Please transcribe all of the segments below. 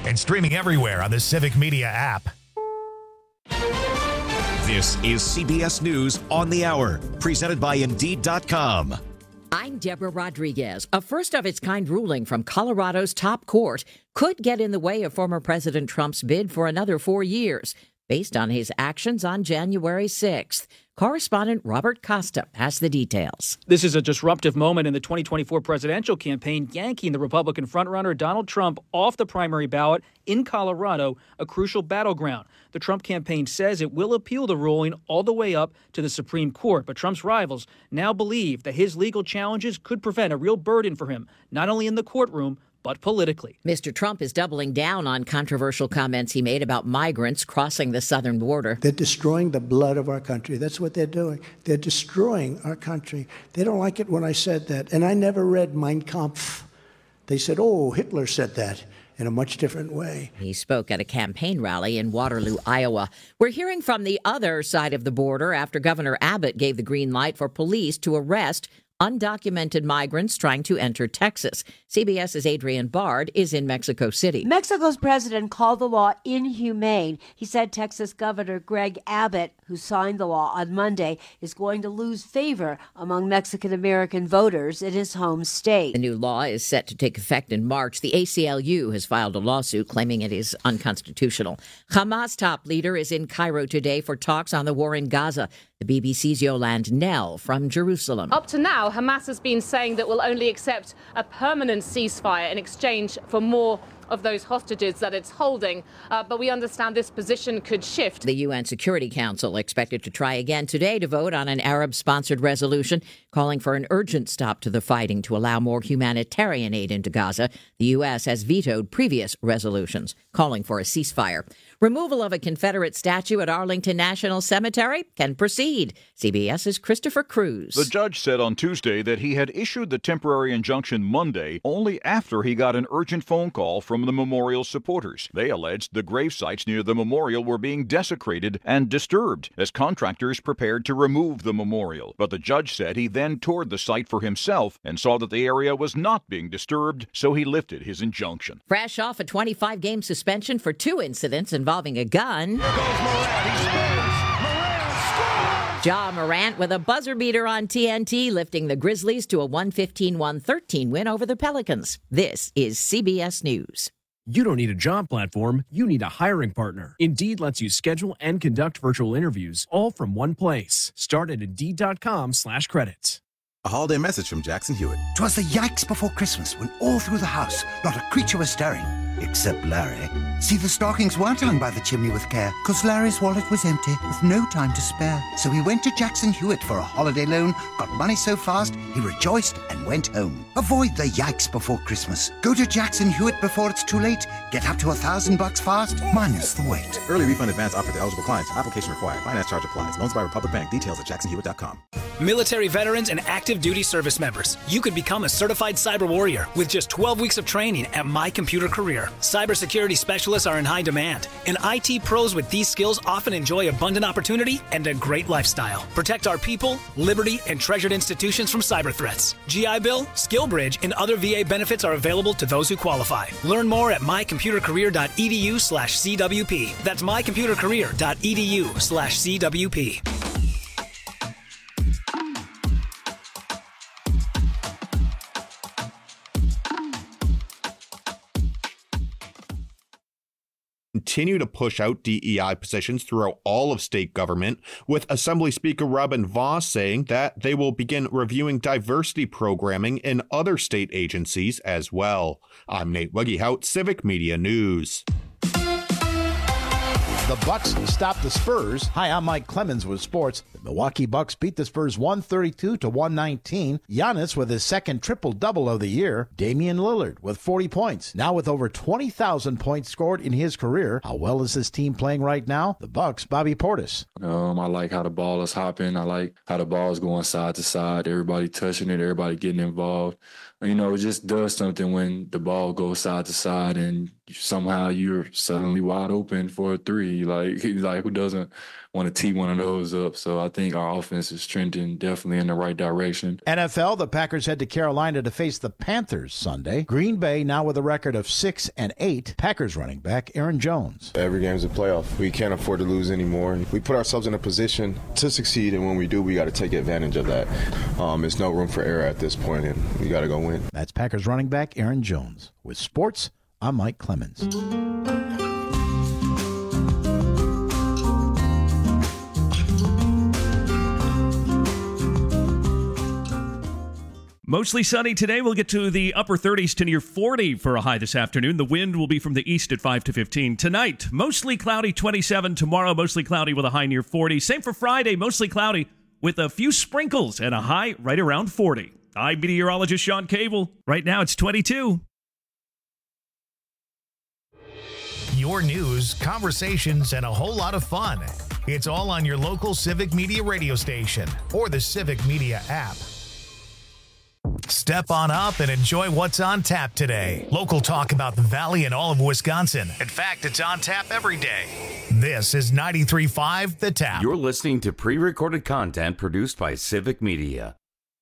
and streaming everywhere on the Civic Media app. This is CBS News on the Hour, presented by Indeed.com. I'm Deborah Rodriguez. A first-of-its-kind ruling from Colorado's top court could get in the way of former President Trump's bid for another 4 years, based on his actions on January 6th. Correspondent Robert Costa has the details. This is a disruptive moment in the 2024 presidential campaign, yanking the Republican frontrunner Donald Trump off the primary ballot in Colorado, a crucial battleground. The Trump campaign says it will appeal the ruling all the way up to the Supreme Court, but Trump's rivals now believe that his legal challenges could prevent a real burden for him, not only in the courtroom, but politically. Mr. Trump is doubling down on controversial comments he made about migrants crossing the southern border. They're destroying the blood of our country. That's what they're doing. They're destroying our country. They don't like it when I said that. And I never read Mein Kampf. They said, oh, Hitler said that in a much different way. He spoke at a campaign rally in Waterloo, Iowa. We're hearing from the other side of the border after Governor Abbott gave the green light for police to arrest undocumented migrants trying to enter Texas. CBS's Adrienne Bard is in Mexico City. Mexico's president called the law inhumane. He said Texas Governor Greg Abbott, who signed the law on Monday, is going to lose favor among Mexican-American voters in his home state. The new law is set to take effect in March. The ACLU has filed a lawsuit claiming it is unconstitutional. Hamas top leader is in Cairo today for talks on the war in Gaza. The BBC's Yolande Knell from Jerusalem. Up to now, Hamas has been saying that will only accept a permanent ceasefire in exchange for more of those hostages that it's holding. But we understand this position could shift. The UN Security Council expected to try again today to vote on an Arab-sponsored resolution calling for an urgent stop to the fighting to allow more humanitarian aid into Gaza. The U.S. has vetoed previous resolutions calling for a ceasefire. Removal of a Confederate statue at Arlington National Cemetery can proceed. CBS's Christopher Cruz. The judge said on Tuesday that he had issued the temporary injunction Monday only after he got an urgent phone call from the memorial supporters. They alleged the grave sites near the memorial were being desecrated and disturbed as contractors prepared to remove the memorial. But the judge said he then toured the site for himself and saw that the area was not being disturbed, so he lifted his injunction. Fresh off a 25-game suspension for 2 incidents involving a gun. Ja Morant with a buzzer beater on TNT, lifting the Grizzlies to a 115-113 win over the Pelicans. This is CBS News. You don't need a job platform, you need a hiring partner. Indeed lets you schedule and conduct virtual interviews all from one place. Start at Indeed.com/credits. A holiday message from Jackson Hewitt. 'Twas the yikes before Christmas when all through the house not a creature was stirring, except Larry. See, the stockings weren't hung by the chimney with care, 'cause Larry's wallet was empty with no time to spare. So he went to Jackson Hewitt for a holiday loan, got money so fast he rejoiced and went home. Avoid the yikes before Christmas. Go to Jackson Hewitt before it's too late. Get up to $1,000 fast, minus the wait. Early refund advance offered to eligible clients. Application required. Finance charge applies. Loans by Republic Bank. Details at jacksonhewitt.com. Military veterans and active duty service members, you could become a certified cyber warrior with just 12 weeks of training at My Computer Career. Cybersecurity specialists are in high demand, and IT pros with these skills often enjoy abundant opportunity and a great lifestyle. Protect our people, liberty, and treasured institutions from cyber threats. GI Bill, SkillBridge, and other VA benefits are available to those who qualify. Learn more at mycomputercareer.edu/CWP. That's mycomputercareer.edu/CWP. Continue to push out DEI positions throughout all of state government, with Assembly Speaker Robin Vos saying that they will begin reviewing diversity programming in other state agencies as well. I'm Nate Weggehout, Civic Media News. The Bucks stopped the Spurs. Hi, I'm Mike Clemens with sports. The Milwaukee Bucks beat the Spurs 132-119. Giannis with his second triple-double of the year. Damian Lillard with 40 points. Now with over 20,000 points scored in his career. How well is this team playing right now? The Bucks, Bobby Portis. I like how the ball is hopping. I like how the ball is going side to side. Everybody touching it. Everybody getting involved. It just does something when the ball goes side to side and somehow you're suddenly wide open for a three. Like who doesn't want to tee one of those up? So I think our offense is trending definitely in the right direction. NFL, the Packers head to Carolina to face the Panthers Sunday. Green Bay now with a record of 6-8. Packers running back Aaron Jones. Every game's a playoff. We can't afford to lose anymore. We put ourselves in a position to succeed, and when we do, we got to take advantage of that. There's no room for error at this point, and we got to go win. That's Packers running back Aaron Jones. With sports, I'm Mike Clemens. Mostly sunny today. We'll get to the upper 30s to near 40 for a high this afternoon. The wind will be from the east at 5 to 15. Tonight, mostly cloudy, 27. Tomorrow, mostly cloudy with a high near 40. Same for Friday, mostly cloudy with a few sprinkles and a high right around 40. I'm meteorologist Sean Cable. Right now, it's 22. Your news, conversations, and a whole lot of fun. It's all on your local Civic Media radio station or the Civic Media app. Step on up and enjoy what's on tap today. Local talk about the Valley and all of Wisconsin. In fact, it's on tap every day. This is 93.5 The Tap. You're listening to pre-recorded content produced by Civic Media.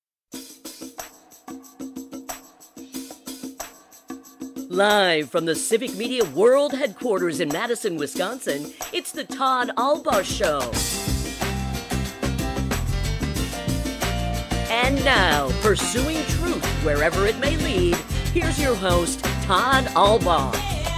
Live from the Civic Media World Headquarters in Madison, Wisconsin, it's the Todd Albaugh Show. And now, pursuing truth wherever it may lead, here's your host, Todd Albaugh.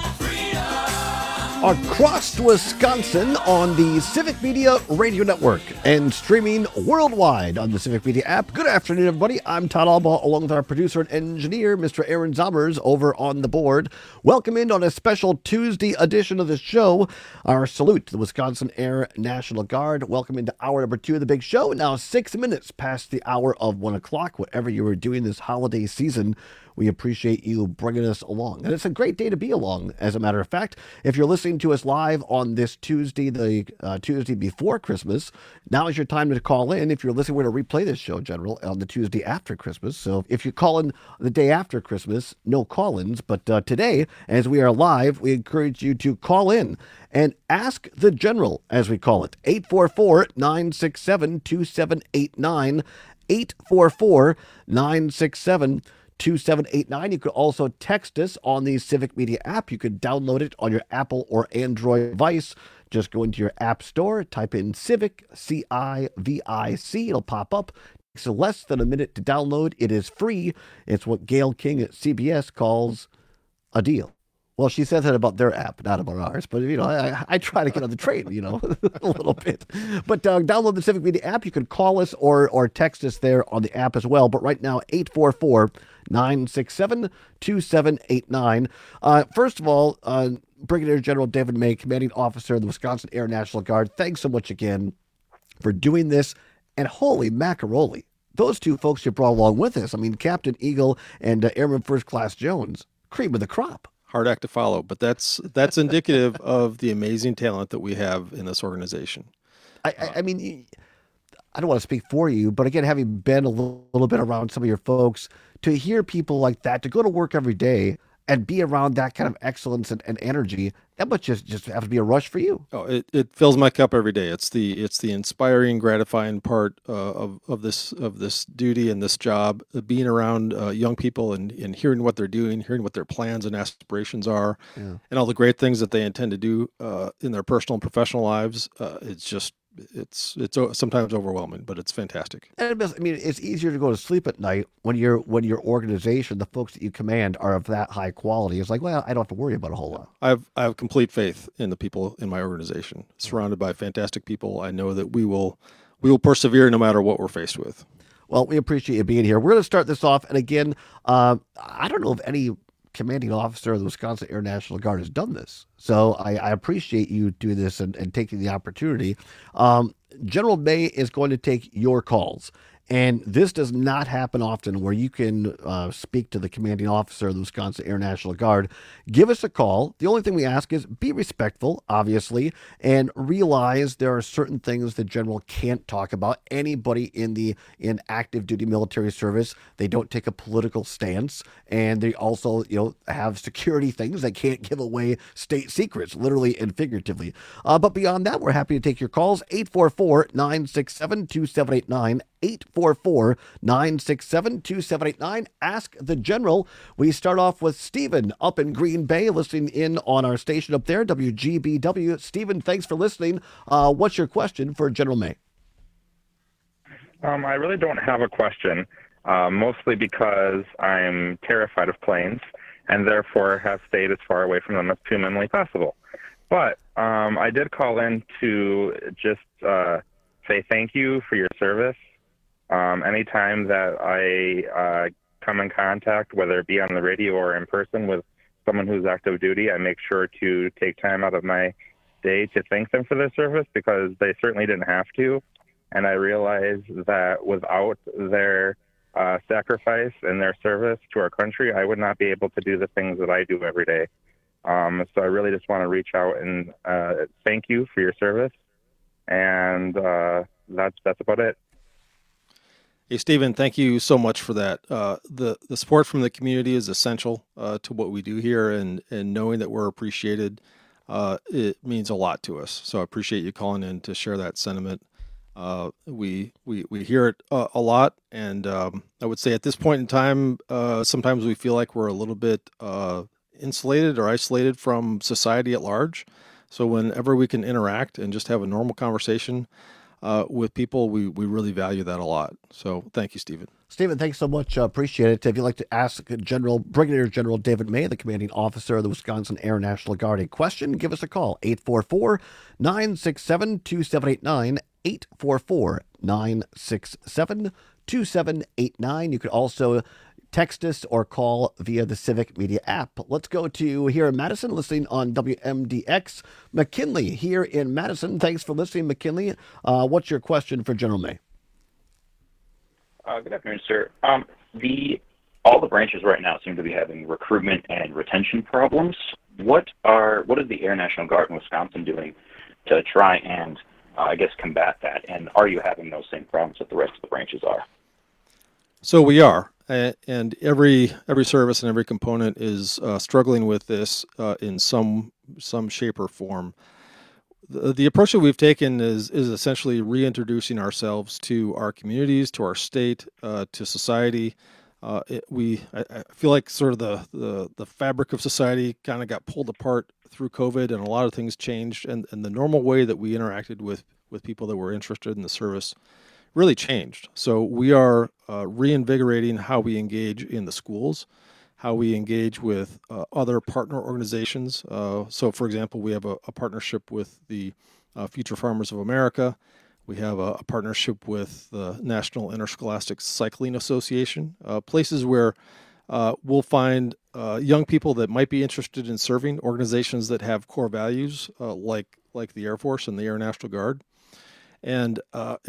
Across Wisconsin on the Civic Media Radio Network and streaming worldwide on the Civic Media app. Good afternoon, everybody. I'm Todd Albaugh, along with our producer and engineer, Mr. Aaron Zommers, over on the board. Welcome in on a special Tuesday edition of the show. Our salute to the Wisconsin Air National Guard. Welcome into hour number 2 of the big show. Now 6 minutes past the hour of 1 o'clock. Whatever you were doing this holiday season, we appreciate you bringing us along. And it's a great day to be along, as a matter of fact. If you're listening to us live on this Tuesday, the Tuesday before Christmas, now is your time to call in. If you're listening, we're going to replay this show, General, on the Tuesday after Christmas. So if you call in the day after Christmas, no call-ins. But today, as we are live, we encourage you to call in and ask the General, as we call it. 844-967-2789. 844-967-2789. 2789. You could also text us on the Civic Media app. You could download it on your Apple or Android device. Just go into your app store, type in Civic, C-I-V-I-C. It'll pop up. It takes less than a minute to download. It is free. It's what Gail King at CBS calls a deal. Well, she says that about their app, not about ours. But, you know, I try to get on the train, you know, a little bit. But download the Civic Media app. You can call us or text us there on the app as well. But right now, 844-967-2789. First of all, Brigadier General David May, Commanding Officer of the Wisconsin Air National Guard, thanks so much again for doing this. And holy macaroni, those two folks you brought along with us. I mean, Captain Eagle and Airman First Class Jones, cream of the crop. Hard act to follow, but that's indicative of the amazing talent that we have in this organization. I mean, I don't want to speak for you, but again, having been a little bit around some of your folks, to hear people like that, to go to work every day and be around that kind of excellence and energy, that must just have to be a rush for you. Oh, it fills my cup every day. It's the inspiring, gratifying part of this duty and this job, being around young people and hearing what they're doing, hearing what their plans and aspirations are, and all the great things that they intend to do in their personal and professional lives. It's sometimes overwhelming, but it's fantastic. And I mean, it's easier to go to sleep at night when your organization, the folks that you command, are of that high quality. It's like, well, I don't have to worry about a whole lot. I have complete faith in the people in my organization. Surrounded by fantastic people, I know that we will persevere no matter what we're faced with. Well, we appreciate you being here. We're going to start this off, and again, I don't know if any commanding officer of the Wisconsin Air National Guard has done this. So I appreciate you doing this and taking the opportunity. General May is going to take your calls And this does not happen often where you can speak to the commanding officer of the Wisconsin Air National Guard. Give us a call. The only thing we ask is be respectful, obviously, and realize there are certain things the general can't talk about. Anybody in active duty military service, they don't take a political stance, and they also have security things. They can't give away state secrets, literally and figuratively. But beyond that, we're happy to take your calls. 844-967-2789. 844-967-2789. Ask the General. We start off with Stephen up in Green Bay, listening in on our station up there, WGBW. Stephen, thanks for listening. What's your question for General May? I really don't have a question, mostly because I'm terrified of planes and therefore have stayed as far away from them as humanly possible. But I did call in to just say thank you for your service. Anytime that I come in contact, whether it be on the radio or in person with someone who's active duty, I make sure to take time out of my day to thank them for their service, because they certainly didn't have to. And I realize that without their sacrifice and their service to our country, I would not be able to do the things that I do every day. So I really just want to reach out and thank you for your service. And that's about it. Hey, Stephen, thank you so much for that. The support from the community is essential to what we do here, and knowing that we're appreciated, it means a lot to us. So I appreciate you calling in to share that sentiment. We hear it a lot, and I would say at this point in time, sometimes we feel like we're a little bit insulated or isolated from society at large. So whenever we can interact and just have a normal conversation with people, we really value that a lot. So thank you, Stephen. Stephen, thanks so much. Appreciate it. If you'd like to ask Brigadier General David May, the commanding officer of the Wisconsin Air National Guard, a question, give us a call. 844-967-2789. 844-967-2789. You could also text us or call via the Civic Media app. Let's go to here in Madison, listening on WMDX. McKinley here in Madison. Thanks for listening, McKinley. What's your question for General May? Good afternoon, sir. All the branches right now seem to be having recruitment and retention problems. What is the Air National Guard in Wisconsin doing to try and combat that? And are you having those same problems that the rest of the branches are? So we are, and every service and every component is struggling with this in some shape or form. The approach that we've taken is essentially reintroducing ourselves to our communities, to our state, to society. I feel like sort of the fabric of society kind of got pulled apart through COVID, and a lot of things changed, and the normal way that we interacted with people that were interested in the service really changed. So we are reinvigorating how we engage in the schools, how we engage with other partner organizations. So, for example, we have a partnership with the Future Farmers of America. We have a partnership with the National Interscholastic Cycling Association, places where we'll find young people that might be interested in serving, organizations that have core values like the Air Force and the Air National Guard. And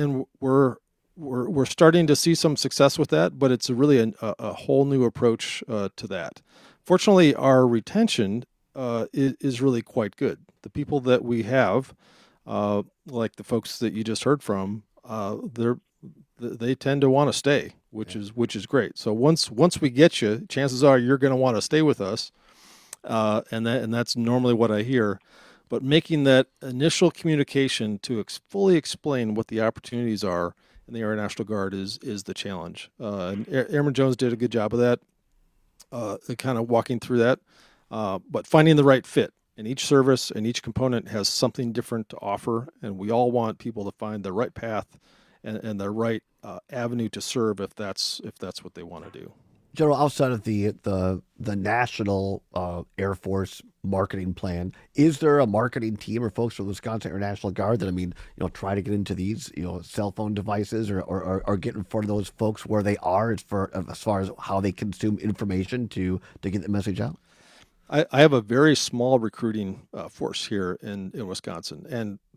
we're starting to see some success with that, but it's really a whole new approach to that. Fortunately, our retention is really quite good. The people that we have, like the folks that you just heard from, they tend to want to stay, which is great. So once we get you, chances are you're going to want to stay with us, and that's normally what I hear. But making that initial communication to fully explain what the opportunities are in the Air National Guard is the challenge. And Airman Jones did a good job of that, kind of walking through that. But finding the right fit. And each service and each component has something different to offer, and we all want people to find the right path and the right avenue to serve if that's what they want to do. General, outside of the National Air Force marketing plan, is there a marketing team or folks from the Wisconsin Air National Guard that, try to get into these, cell phone devices or get in front of those folks where they are as far as how they consume information to get the message out? I have a very small recruiting force here in Wisconsin, and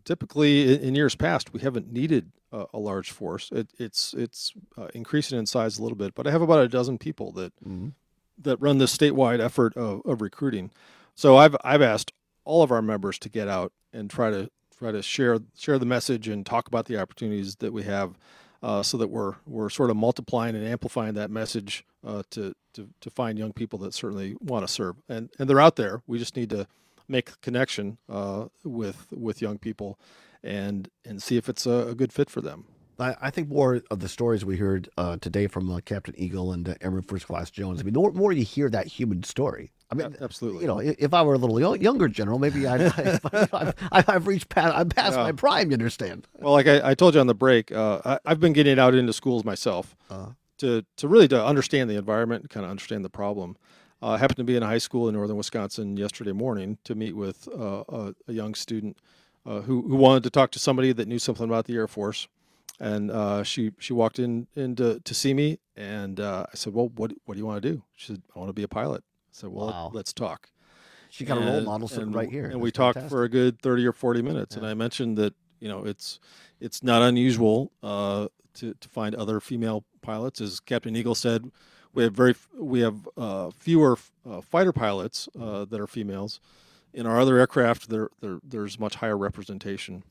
typically in years past, we haven't needed a large force. It's increasing in size a little bit, but I have about a dozen people that run this statewide effort of recruiting. So I've asked all of our members to get out and try to share the message and talk about the opportunities that we have, so that we're sort of multiplying and amplifying that message to find young people that certainly want to serve. And they're out there. We just need to make a connection with young people and see if it's a good fit for them. I think more of the stories we heard today from Captain Eagle and Airman First Class Jones. I mean, the more you hear that human story. I mean, absolutely. You know, if I were a little younger general, maybe I've reached past my prime. You understand? Well, like I told you on the break, I've been getting out into schools myself to really understand the environment and kind of understand the problem. I happened to be in a high school in northern Wisconsin yesterday morning to meet with a young student who wanted to talk to somebody that knew something about the Air Force. And she walked in to see me, and I said, "Well, what do you want to do?" She said, "I want to be a pilot." I said, "Well, let's talk." She got a role model sitting right here. And we talked for a good 30 or 40 minutes. Yeah. And I mentioned that, you know, it's not unusual to find other female pilots. As Captain Eagle said, we have fewer fighter pilots that are females. In our other aircraft, there's much higher representation.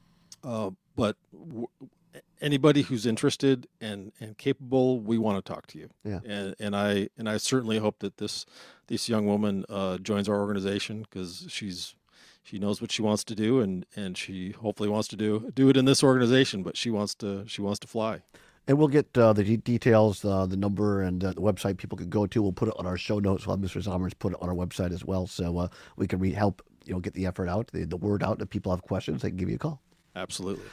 But anybody who's interested and capable, we want to talk to you. Yeah. And I certainly hope that this young woman joins our organization, because she knows what she wants to do, and she hopefully wants to do it in this organization, but she wants to fly. And we'll get the details, the number and the website people can go to. We'll put it on our show notes. We'll have Mr. Zommers put it on our website as well, so we can help get the effort out, the word out. If people have questions, they can give you a call. Absolutely.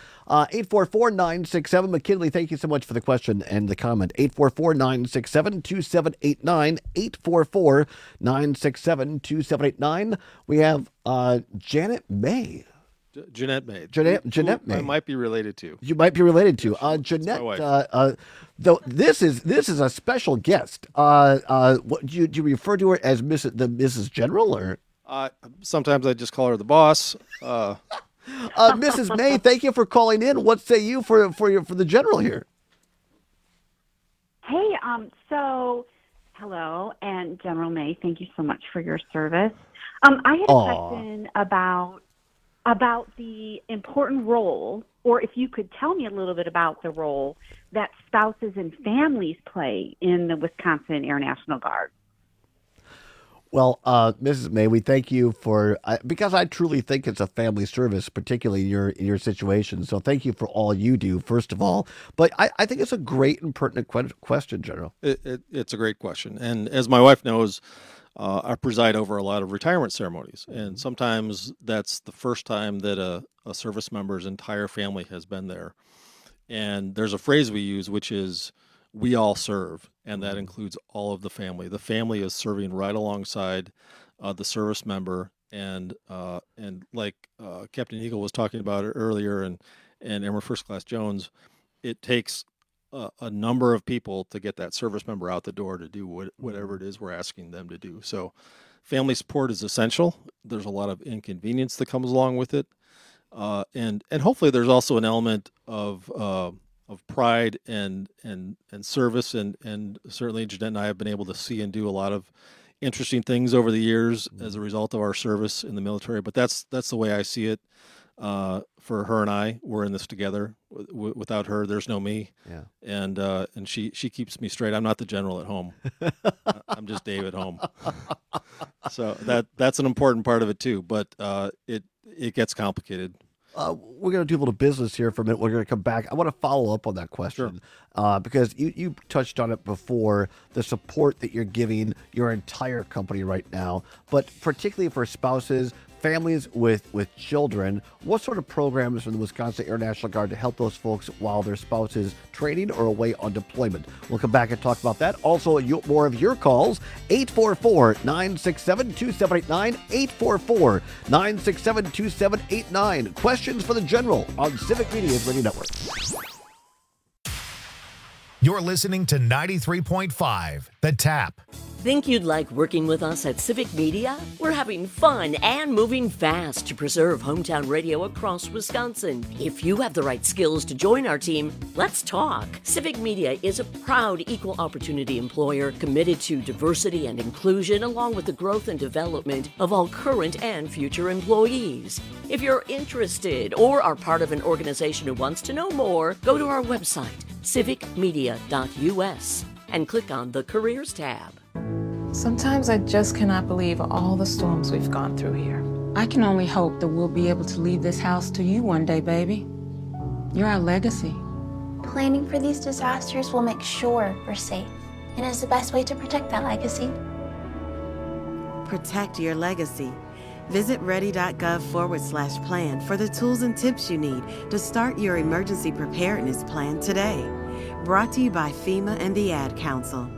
844-967. McKinley, thank you so much for the question and the comment. 844-967-2789. 844-967-2789. We have Janet May. Jeanette May. Jeanette May. I might be related to. You might be related to. Jeanette, though this is a special guest. What do you refer to her as Mrs. General, or? Sometimes I just call her the boss. Mrs. May, thank you for calling in. What say you for the general here? Hey, so hello, and General May, thank you so much for your service. I had a question about the important role, or if you could tell me a little bit about the role that spouses and families play in the Wisconsin Air National Guard. Well, Mrs. May, we thank you because I truly think it's a family service, particularly in your situation. So thank you for all you do, first of all. But I think it's a great and pertinent question, General. It's a great question. And as my wife knows, I preside over a lot of retirement ceremonies. And sometimes that's the first time that a service member's entire family has been there. And there's a phrase we use, which is, "We all serve," and that includes all of the family. The family is serving right alongside the service member, and like Captain Eagle was talking about it earlier, and Airman First Class Jones, it takes a number of people to get that service member out the door to do whatever it is we're asking them to do. So family support is essential. There's a lot of inconvenience that comes along with it, and hopefully there's also an element of pride and service, and certainly Jeanette and I have been able to see and do a lot of interesting things over the years as a result of our service in the military. But that's the way I see it. For her and I, we're in this together. Without her, there's no me. Yeah. And she keeps me straight. I'm not the general at home. I'm just Dave at home. So that's an important part of it too. But it gets complicated. We're going to do a little business here for a minute. We're going to come back. I want to follow up on that question because you touched on it before, the support that you're giving your entire company right now, but particularly for spouses, families with children. What sort of programs from the Wisconsin Air National Guard to help those folks while their spouse is training or away on deployment? We'll come back and talk about that. Also, more of your calls, 844-967-2789, 844-967-2789. Questions for the General on Civic Media's Radio Network. You're listening to 93.5, The Tap. Think you'd like working with us at Civic Media? We're having fun and moving fast to preserve hometown radio across Wisconsin. If you have the right skills to join our team, let's talk. Civic Media is a proud equal opportunity employer committed to diversity and inclusion, along with the growth and development of all current and future employees. If you're interested or are part of an organization who wants to know more, go to our website, civicmedia.us, and click on the Careers tab. Sometimes I just cannot believe all the storms we've gone through here. I can only hope that we'll be able to leave this house to you one day, baby. You're our legacy. Planning for these disasters will make sure we're safe, and is the best way to protect that legacy. Protect your legacy. Visit ready.gov/plan for the tools and tips you need to start your emergency preparedness plan today. Brought to you by FEMA and the Ad Council.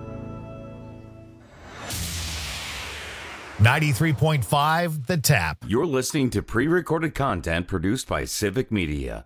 93.5 The Tap. You're listening to pre-recorded content produced by Civic Media.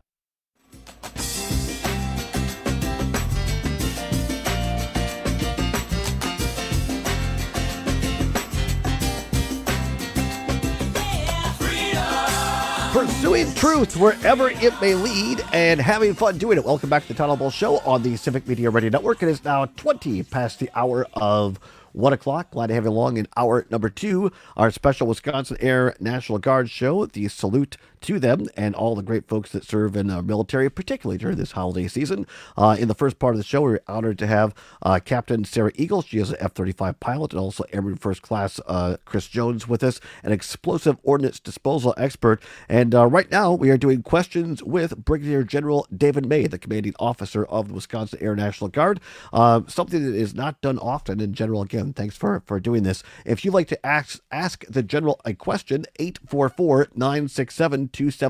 Pursuing truth wherever it may lead and having fun doing it. Welcome back to the Todd Ball Show on the Civic Media Radio Network. It is now 20 past the hour of 1 o'clock. Glad to have you along in hour number 2, our special Wisconsin Air National Guard show. The salute to them and all the great folks that serve in our military, particularly during this holiday season. In the first part of the show, we're honored to have Captain Sarah Eagle. She is an F-35 pilot, and also Airman First Class Chris Jones with us, an explosive ordnance disposal expert. And right now, we are doing questions with Brigadier General David May, the commanding officer of the Wisconsin Air National Guard. Something that is not done often in general. Again, thanks for doing this. If you'd like to ask the general a question, 844-967-2789.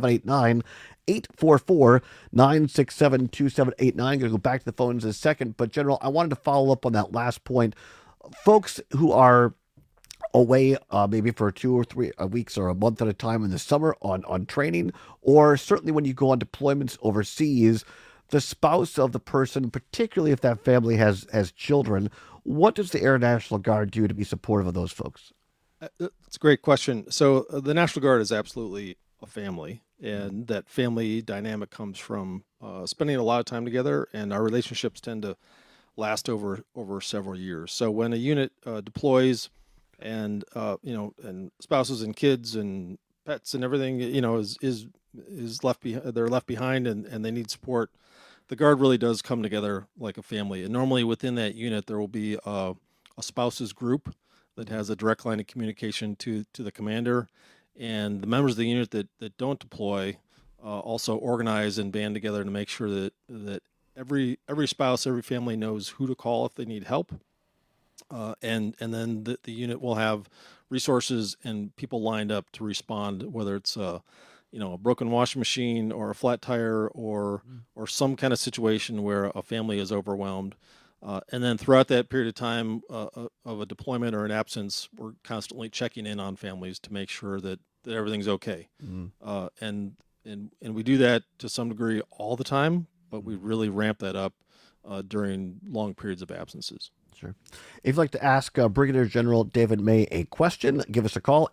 844-967-2789. Going to go back to the phones in a second. But, General, I wanted to follow up on that last point. Folks who are away maybe for 2 or 3 weeks or a month at a time in the summer on training, or certainly when you go on deployments overseas, the spouse of the person, particularly if that family has children, what does the Air National Guard do to be supportive of those folks? That's a great question. So the National Guard is absolutely a family, and that family dynamic comes from spending a lot of time together, and our relationships tend to last over several years. So when a unit deploys, and and spouses and kids and pets and everything, is left they're left behind, and they need support, the Guard really does come together like a family. And normally within that unit, there will be a spouses group that has a direct line of communication to the commander. And the members of the unit that don't deploy also organize and band together to make sure that every spouse, every family knows who to call if they need help. And then the unit will have resources and people lined up to respond, whether it's a broken washing machine or a flat tire or some kind of situation where a family is overwhelmed. And then throughout that period of time of a deployment or an absence, we're constantly checking in on families to make sure that everything's okay. And we do that to some degree all the time, but we really ramp that up during long periods of absences. Sure. If you'd like to ask Brigadier General David May a question, give us a call,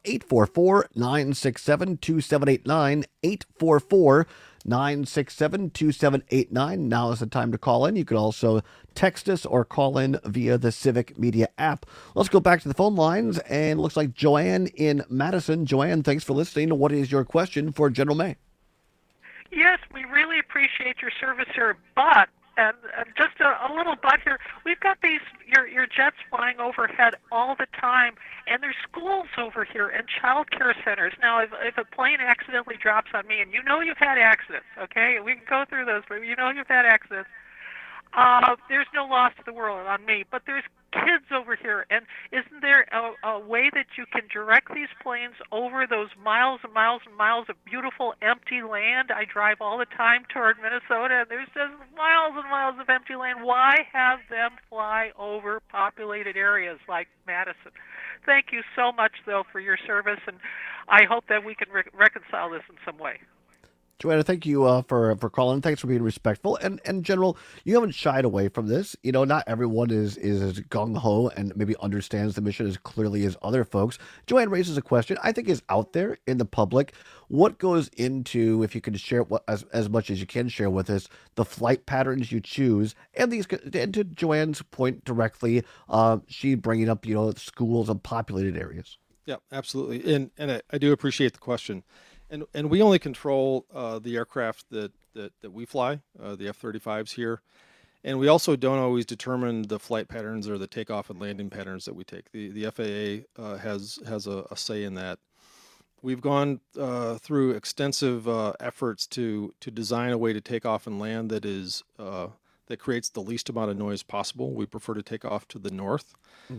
844-967-2789, 844-967-2789. Now is the time to call in. You can also text us or call in via the Civic Media app. Let's go back to the phone lines, and it looks like Joanne in Madison. Joanne, thanks for listening. What is your question for General May? Yes, we really appreciate your service here, but and just a little but here, we've got your jets flying overhead all the time, and there's schools over here and child care centers. Now, if a plane accidentally drops on me, and you've had accidents, okay? We can go through those, but you've had accidents. There's no loss to the world on me, but there's kids over here, and isn't there a way that you can direct these planes over those miles and miles and miles of beautiful empty land? I drive all the time toward Minnesota, and there's just miles and miles of empty land. Why have them fly over populated areas like Madison? Thank you so much, though, for your service, and I hope that we can reconcile this in some way. Joanna, thank you for calling. Thanks for being respectful. And General, you haven't shied away from this. Not everyone is as gung-ho and maybe understands the mission as clearly as other folks. Joanna raises a question I think is out there in the public. What goes into, if you can share as much as you can share with us, the flight patterns you choose? And to Joanne's point directly, she bringing up, schools and populated areas. Yeah, absolutely. And I do appreciate the question. And we only control the aircraft that we fly, the F-35s here. And we also don't always determine the flight patterns or the takeoff and landing patterns that we take. The FAA has a say in that. We've gone through extensive efforts to design a way to take off and land that creates the least amount of noise possible. We prefer to take off to the north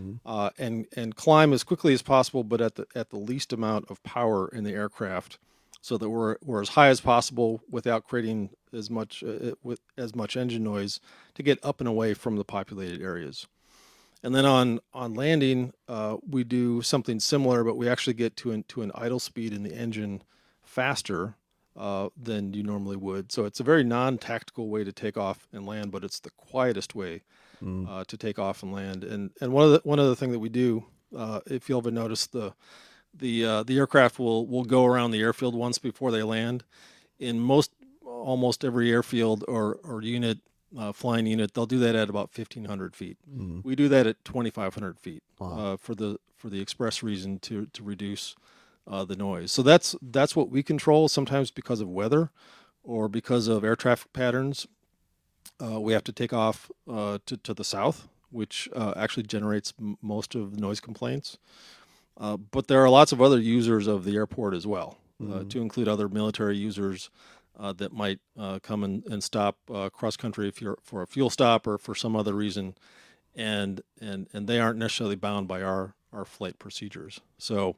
and climb as quickly as possible, but at the least amount of power in the aircraft, so that we're as high as possible without creating as much engine noise to get up and away from the populated areas. And then on landing, we do something similar, but we actually get to an idle speed in the engine faster than you normally would. So it's a very non-tactical way to take off and land, but it's the quietest way to take off and land. And one other thing that we do, if you'll ever notice, the aircraft will go around the airfield once before they land. In almost every airfield or unit, flying unit, they'll do that at about 1,500 feet. We do that at 2,500 feet for the express reason to reduce the noise. So that's what we control. Sometimes because of weather or because of air traffic patterns, we have to take off to the south, which actually generates most of the noise complaints. But there are lots of other users of the airport as well, to include other military users that might come and stop cross country for a fuel stop or for some other reason, and they aren't necessarily bound by our flight procedures. So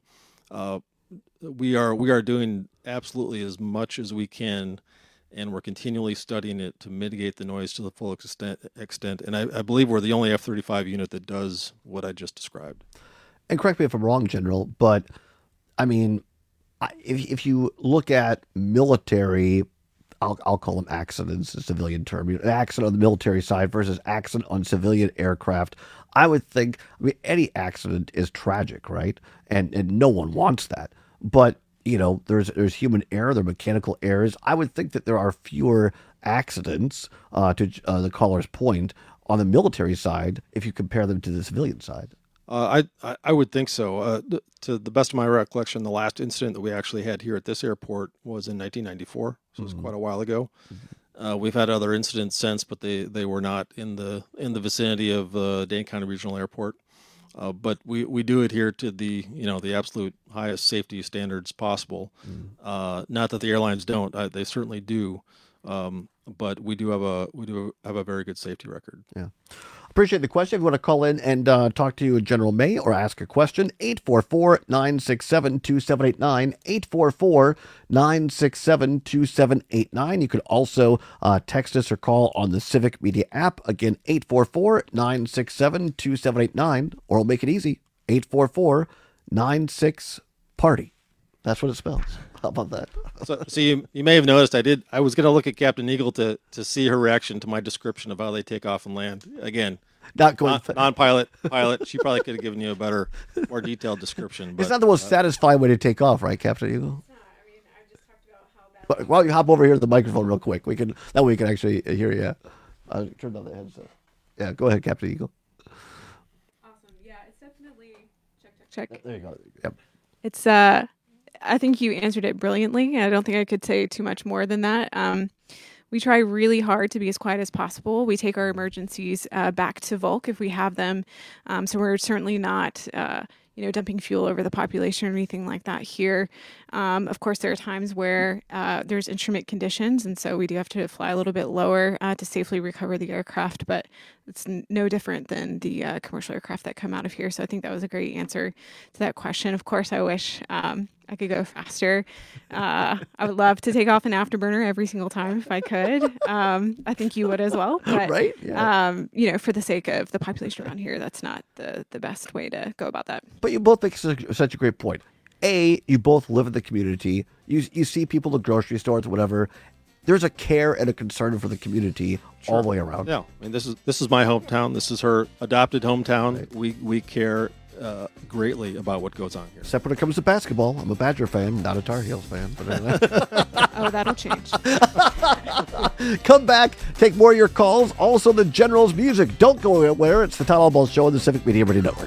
we are doing absolutely as much as we can, and we're continually studying it to mitigate the noise to the full extent. And I believe we're the only F-35 unit that does what I just described. And correct me if I'm wrong, General, but I mean, if you look at military, I'll call them accidents, a civilian term, an accident on the military side versus accident on civilian aircraft, I would think, any accident is tragic, right? And no one wants that. But, there's human error, there are mechanical errors. I would think that there are fewer accidents, to the caller's point, on the military side if you compare them to the civilian side. I would think so. To the best of my recollection, the last incident that we actually had here at this airport was in 1994, so it was quite a while ago. We've had other incidents since, but they were not in the vicinity of Dane County Regional Airport. But we do adhere to the absolute highest safety standards possible. Not that the airlines don't; they certainly do. But we do have a very good safety record. Yeah. Appreciate the question. If you want to call in and talk to General May or ask a question, 844-967-2789, 844-967-2789. You could also text us or call on the Civic Media app. Again, 844-967-2789, or we'll make it easy, 844-96-PARTY. That's what it spells. How about that? So you may have noticed I was going to look at Captain Eagle to see her reaction to my description of how they take off and land. Again, non-pilot, pilot. She probably could have given you a better, more detailed description. But, it's not the most satisfying way to take off, right, Captain Eagle? It's not. I just talked about how that. But while you hop over here to the microphone real quick, we can actually hear you. Turn down the headset. Yeah, go ahead, Captain Eagle. Awesome. Yeah, it's definitely check. There you go. Yep. It's I think you answered it brilliantly. I don't think I could say too much more than that. We try really hard to be as quiet as possible. We take our emergencies back to Volk if we have them. So we're certainly not, dumping fuel over the population or anything like that here. Of course, there are times where there's instrument conditions, and so we do have to fly a little bit lower to safely recover the aircraft, but it's no different than the commercial aircraft that come out of here. So I think that was a great answer to that question. Of course, I wish I could go faster. I would love to take off an afterburner every single time if I could. I think you would as well. But, right? Yeah. For the sake of the population around here, that's not the best way to go about that. But you both make such a great point. you both live in the community. You see people at grocery stores, whatever. There's a care and a concern for the community all the way around. Yeah, I mean, this is my hometown. This is her adopted hometown. Right. We care greatly about what goes on here. Except when it comes to basketball. I'm a Badger fan, not a Tar Heels fan. But oh, that'll change. Come back, take more of your calls. Also, the General's music. Don't go anywhere. It's the Todd Albaugh Show on the Civic Media Radio Network.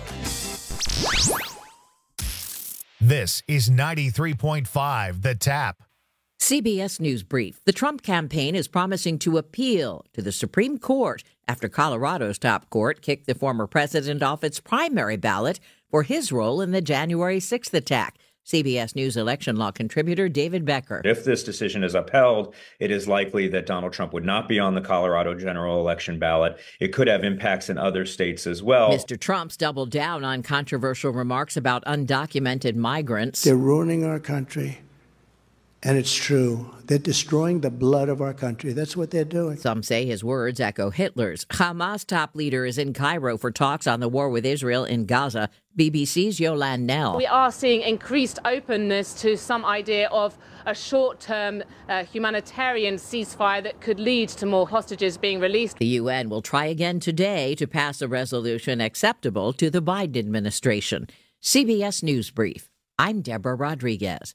This is 93.5 The Tap. CBS News Brief. The Trump campaign is promising to appeal to the Supreme Court after Colorado's top court kicked the former president off its primary ballot for his role in the January 6th attack. CBS News election law contributor David Becker. If this decision is upheld, it is likely that Donald Trump would not be on the Colorado general election ballot. It could have impacts in other states as well. Mr. Trump's doubled down on controversial remarks about undocumented migrants. They're ruining our country. And it's true. They're destroying the blood of our country. That's what they're doing. Some say his words echo Hitler's. Hamas top leader is in Cairo for talks on the war with Israel in Gaza. BBC's Yolande Nell. We are seeing increased openness to some idea of a short-term humanitarian ceasefire that could lead to more hostages being released. The UN will try again today to pass a resolution acceptable to the Biden administration. CBS News Brief. I'm Deborah Rodriguez.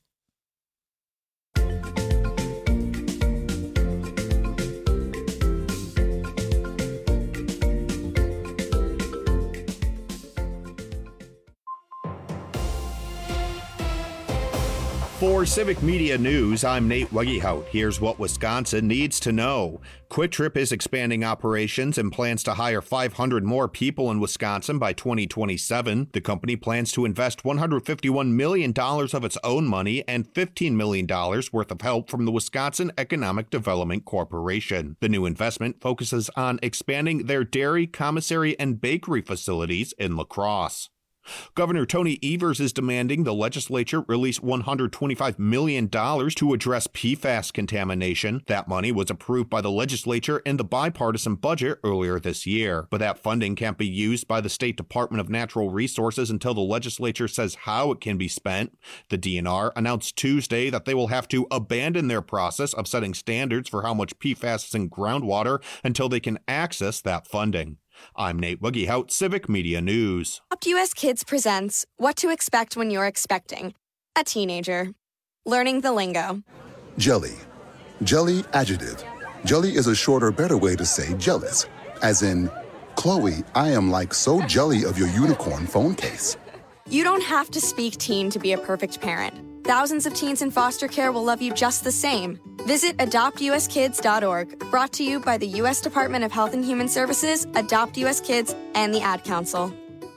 For Civic Media News, I'm Nate Weggehout. Here's what Wisconsin needs to know. Quick Trip is expanding operations and plans to hire 500 more people in Wisconsin by 2027. The company plans to invest $151 million of its own money and $15 million worth of help from the Wisconsin Economic Development Corporation. The new investment focuses on expanding their dairy, commissary, and bakery facilities in La Crosse. Governor Tony Evers is demanding the legislature release $125 million to address PFAS contamination. That money was approved by the legislature in the bipartisan budget earlier this year. But that funding can't be used by the State Department of Natural Resources until the legislature says how it can be spent. The DNR announced Tuesday that they will have to abandon their process of setting standards for how much PFAS is in groundwater until they can access that funding. I'm Nate Weggehout, Civic Media News. Adopt US Kids presents What to Expect When You're Expecting a Teenager. Learning the lingo. Jelly. Jelly adjective. Jelly is a shorter, better way to say jealous. As in, Chloe, I am like so jelly of your unicorn phone case. You don't have to speak teen to be a perfect parent. Thousands of teens in foster care will love you just the same. Visit adoptuskids.org, brought to you by the U.S. Department of Health and Human Services, Adopt U.S. Kids, and the Ad Council.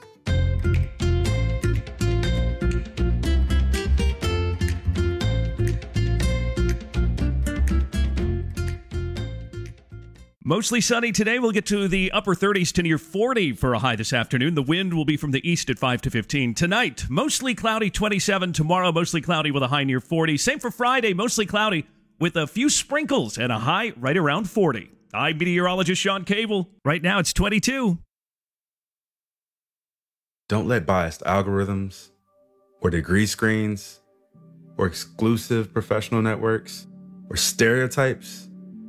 Mostly sunny today. We'll get to the upper 30s to near 40 for a high this afternoon. The wind will be from the east at 5 to 15. Tonight, mostly cloudy, 27. Tomorrow, mostly cloudy with a high near 40. Same for Friday, mostly cloudy with a few sprinkles and a high right around 40. I'm meteorologist Sean Cable. Right now, it's 22. Don't let biased algorithms or degree screens or exclusive professional networks or stereotypes.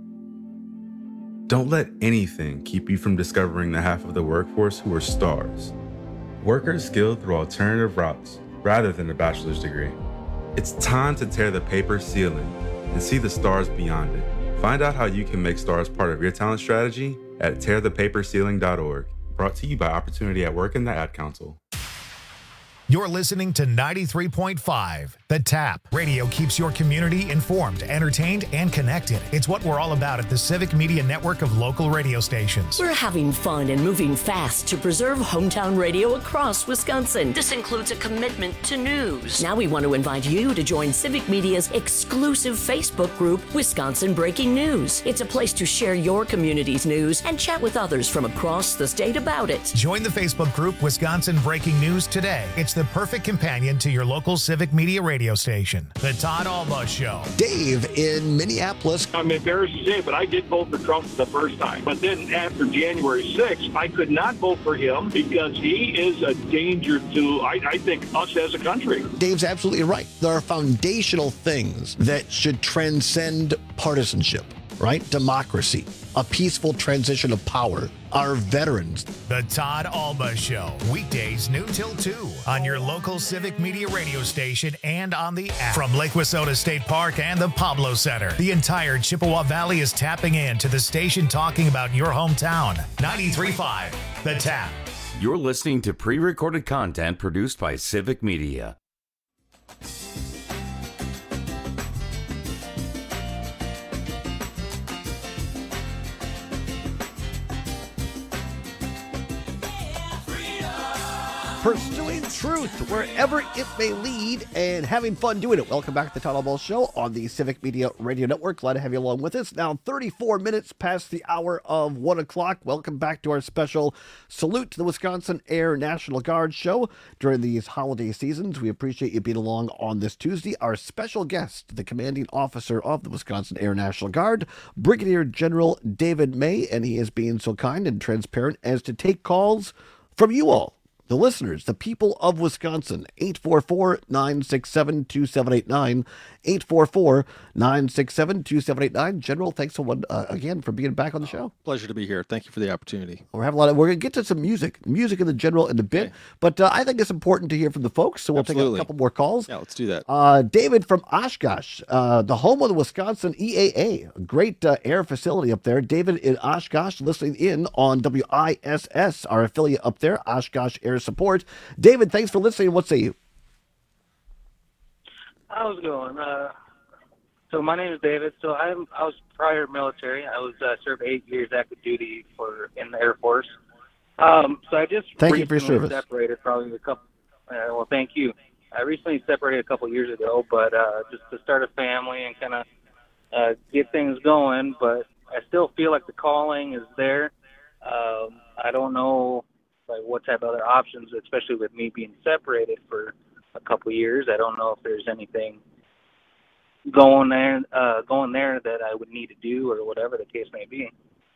Don't let anything keep you from discovering the half of the workforce who are stars. Workers skilled through alternative routes rather than a bachelor's degree. It's time to tear the paper ceiling and see the stars beyond it. Find out how you can make stars part of your talent strategy at tearthepaperceiling.org. Brought to you by Opportunity at Work and the Ad Council. You're listening to 93.5 The Tap. Radio keeps your community informed, entertained, and connected. It's what we're all about at the Civic Media Network of local radio stations. We're having fun and moving fast to preserve hometown radio across Wisconsin. This includes a commitment to news. Now we want to invite you to join Civic Media's exclusive Facebook group, Wisconsin Breaking News. It's a place to share your community's news and chat with others from across the state about it. Join the Facebook group, Wisconsin Breaking News, today. It's the perfect companion to your local Civic Media radio station. The Todd Alba Show. Dave in Minneapolis. I'm embarrassed to say, but I did vote for Trump the first time. But then after January 6th, I could not vote for him because he is a danger to, I think, us as a country. Dave's absolutely right. There are foundational things that should transcend partisanship, right? Democracy, a peaceful transition of power, our veterans. The Todd Alba Show, weekdays noon till 2 on your local Civic Media radio station and on the app. From Lake Wissota State Park and the Pablo Center, the entire Chippewa Valley is tapping in to the station talking about your hometown. 93.5, The Tap. You're listening to pre-recorded content produced by Civic Media. Pursuing truth wherever it may lead and having fun doing it. Welcome back to the Todd Alba Show on the Civic Media Radio Network. Glad to have you along with us. Now 34 minutes past the hour of 1 o'clock. Welcome back to our special Salute to the Wisconsin Air National Guard show during these holiday seasons. We appreciate you being along on this Tuesday. Our special guest, the commanding officer of the Wisconsin Air National Guard, Brigadier General David May, and he is being so kind and transparent as to take calls from you all, the listeners, the people of Wisconsin. 844-967-2789. 844-967-2789. General, thanks so much again for being back on the show. Pleasure to be here. Thank you for the opportunity. We're having a lot of, we're going to get to some music in the general in a bit, but I think it's important to hear from the folks, so we'll take a couple more calls. Yeah, let's do that. David from Oshkosh, the home of the Wisconsin EAA, a great air facility up there. David in Oshkosh, listening in on WISS, our affiliate up there, Oshkosh Air Support. David, thanks for listening. What say you? How's it going? So my name is David. So I was prior military. I was served 8 years active duty in the Air Force. So I just thank you for your service. Separated probably a couple. Well, thank you. I recently separated a couple years ago, but just to start a family and kind of get things going. But I still feel like the calling is there. I don't know what type of other options, especially with me being separated for a couple years. I don't know if there's anything going there that I would need to do or whatever the case may be.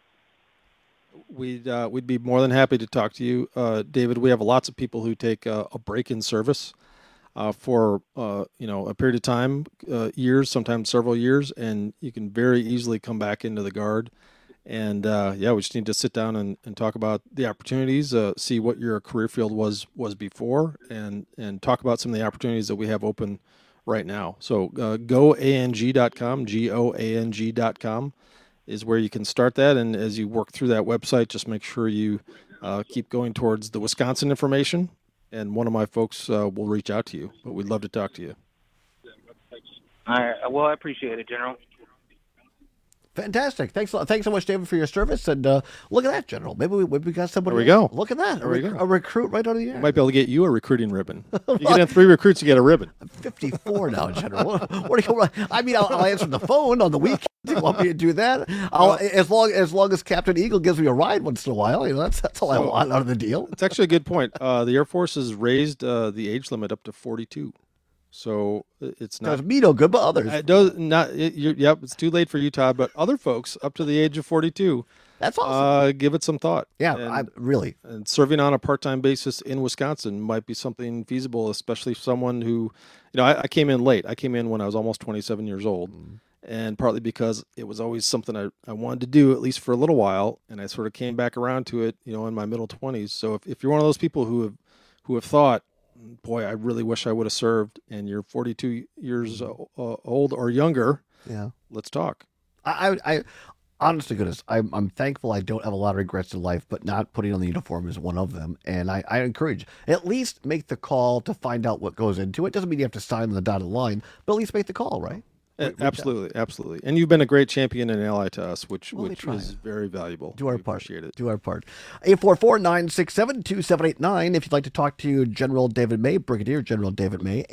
We'd be more than happy to talk to you, David. We have lots of people who take a break in service for a period of time, years, sometimes several years, and you can very easily come back into the Guard. And we just need to sit down and talk about the opportunities, see what your career field was before, and talk about some of the opportunities that we have open right now. So goang.com, goang.com is where you can start that. And as you work through that website, just make sure you keep going towards the Wisconsin information, and one of my folks will reach out to you. But we'd love to talk to you. All right. Well, I appreciate it, General. Fantastic. Thanks so much, David, for your service. And look at that, General. Maybe we got somebody. There we go. Look at that. There we go. A recruit right out of the air. We might be able to get you a recruiting ribbon. You get in 3 recruits, you get a ribbon. I'm 54 now, General. What do you? I mean, I'll answer the phone on the weekend. Do you want me to do that? As long as Captain Eagle gives me a ride once in a while. That's all I want out of the deal. It's actually a good point. The Air Force has raised the age limit up to 42. So it's not. Does me no good, but others. It does not. Yep, it's too late for you, Todd. But other folks up to the age of 42, that's awesome. Give it some thought. Yeah, really. And serving on a part-time basis in Wisconsin might be something feasible, especially someone who, I came in late. I came in when I was almost 27 years old, and partly because it was always something I wanted to do, at least for a little while, and I sort of came back around to it, in my middle 20s. So if you're one of those people who have thought, boy, I really wish I would have served, and you're 42 years old or younger, let's talk. I honest to goodness, I'm thankful I don't have a lot of regrets in life, but not putting on the uniform is one of them. And I encourage, at least make the call to find out what goes into it. Doesn't mean you have to sign on the dotted line, but at least make the call, right? Absolutely. And you've been a great champion and ally to us, which is very valuable. Do our part. Do our part. 844-967-2789. If you'd like to talk to General David May, Brigadier General David May,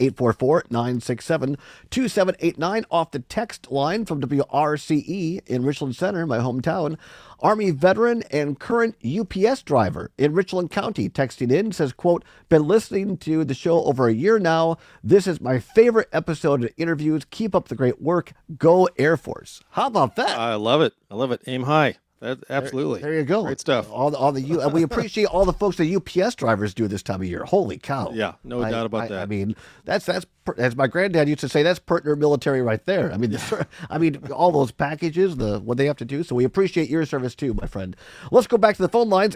844-967-2789 off the text line from WRCE in Richland Center, my hometown. Army veteran and current UPS driver in Richland County texting in says, quote, been listening to the show over a year now. This is my favorite episode of interviews. Keep up the great work. Go Air Force. How about that? I love it. Aim high. Absolutely. There you go. Great stuff. We appreciate all the folks that UPS drivers do this time of year. Holy cow. Yeah, no doubt about that. I mean, that's as my granddad used to say, that's partner military right there. I mean, all those packages, what they have to do. So we appreciate your service too, my friend. Let's go back to the phone lines.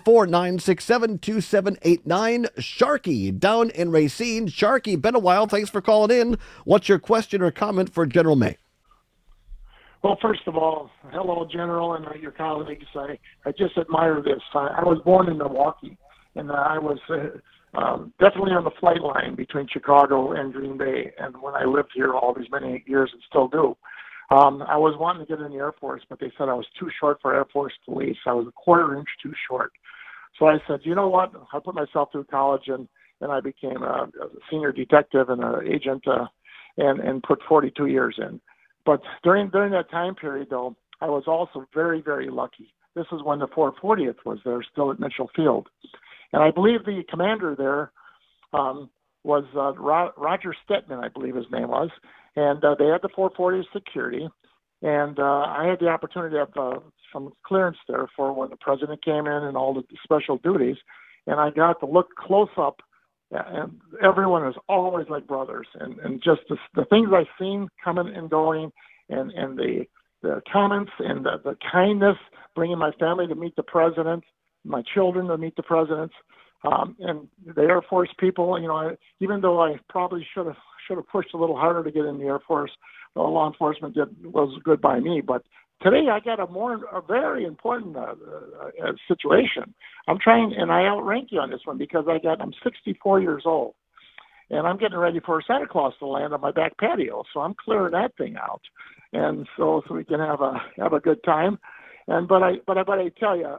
844-967-2789. Sharky down in Racine. Sharky, been a while. Thanks for calling in. What's your question or comment for General May? Well, first of all, hello, General, and your colleagues. I just admire this. I was born in Milwaukee, and I was definitely on the flight line between Chicago and Green Bay. And when I lived here all these many years and still do, I was wanting to get in the Air Force, but they said I was too short for Air Force police. I was a quarter inch too short. So I said, you know what? I put myself through college, and I became a senior detective and an agent and put 42 years in. But during that time period, though, I was also very, very lucky. This is when the 440th was there, still at Mitchell Field. And I believe the commander there was Roger Stetman, I believe his name was. And they had the 440th security. And I had the opportunity to have some clearance there for when the president came in and all the special duties. And I got to look close up. And everyone is always like brothers, and just the things I've seen coming and going, and the comments and the kindness, bringing my family to meet the president, my children to meet the president, and the Air Force people. Even though I probably should have pushed a little harder to get in the Air Force, law enforcement was good by me, but. Today I got a very important situation. I'm trying, and I outrank you on this one because I'm 64 years old, and I'm getting ready for Santa Claus to land on my back patio. So I'm clearing that thing out, and so we can have a good time. But I tell you,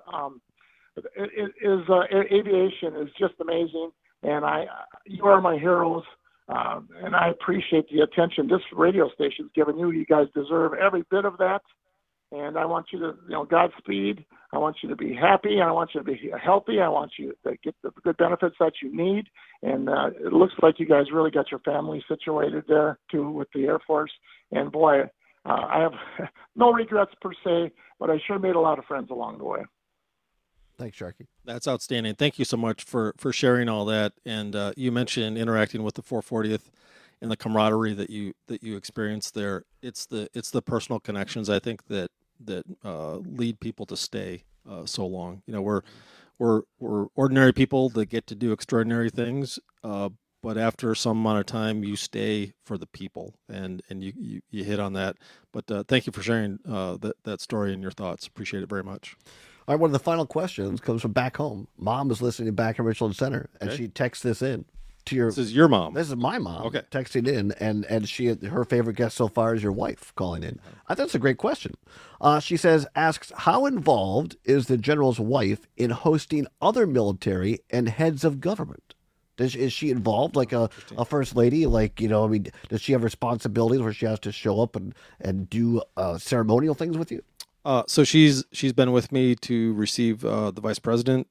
aviation is just amazing, and you are my heroes. And I appreciate the attention this radio station's given you. You guys deserve every bit of that. And I want you to, Godspeed. I want you to be happy. I want you to be healthy. I want you to get the good benefits that you need. And it looks like you guys really got your family situated there, too, with the Air Force. And, boy, I have no regrets per se, but I sure made a lot of friends along the way. Thanks, Sharky. That's outstanding. Thank you so much for sharing all that. And you mentioned interacting with the 440th. And the camaraderie that you experience there, it's the personal connections I think that lead people to stay so long. We're ordinary people that get to do extraordinary things, but after some amount of time, you stay for the people, and you hit on that. But thank you for sharing that story and your thoughts. Appreciate it very much. All right, one of the final questions comes from back home. Mom is listening back in Richland Center, and she texts this in. This is your mom. This is my mom. Okay. Texting in, and her favorite guest so far is your wife calling in. I think that's a great question. She asks, how involved is the general's wife in hosting other military and heads of government? Is she involved like a first lady? Does she have responsibilities where she has to show up and do ceremonial things with you? So she's been with me to receive the vice president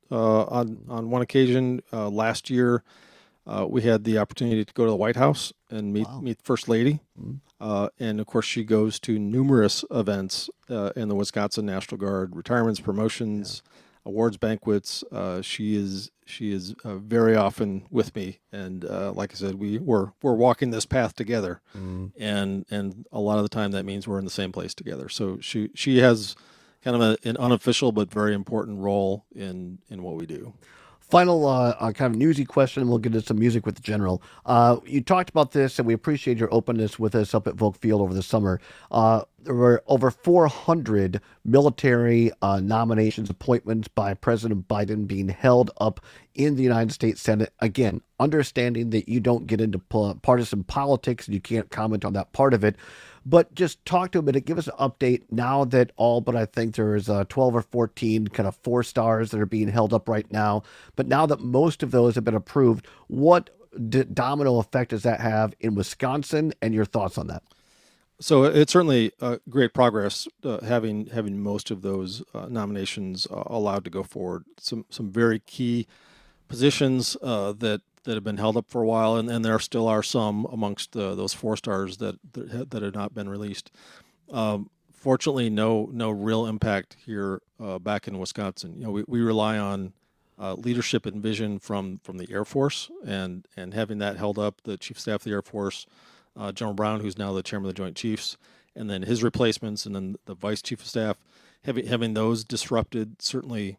on one occasion last year. We had the opportunity to go to the White House and meet First Lady. Mm-hmm. And, of course, she goes to numerous events in the Wisconsin National Guard, retirements, promotions, awards, banquets. She is very often with me. And like I said, we're walking this path together. Mm-hmm. And a lot of the time that means we're in the same place together. So she has kind of an unofficial but very important role in what we do. Final kind of newsy question, and we'll get into some music with the general. You talked about this, and we appreciate your openness with us up at Volk Field over the summer. there were over 400 military nominations, appointments by President Biden being held up in the United States Senate. Again, understanding that you don't get into partisan politics and you can't comment on that part of it, but just talk to him and give us an update now that all but I think there is 12 or 14 kind of 4 stars that are being held up right now. But now that most of those have been approved, what domino effect does that have in Wisconsin, and your thoughts on that? So it's certainly great progress having most of those nominations allowed to go forward. Some very key positions that have been held up for a while, and there still are some amongst those 4 stars that have not been released. Fortunately, no real impact here back in Wisconsin. You know, we rely on leadership and vision from the Air Force, and having that held up, the Chief of Staff of the Air Force, General Brown, who's now the Chairman of the Joint Chiefs, and then his replacements, and then the Vice Chief of Staff, having those disrupted certainly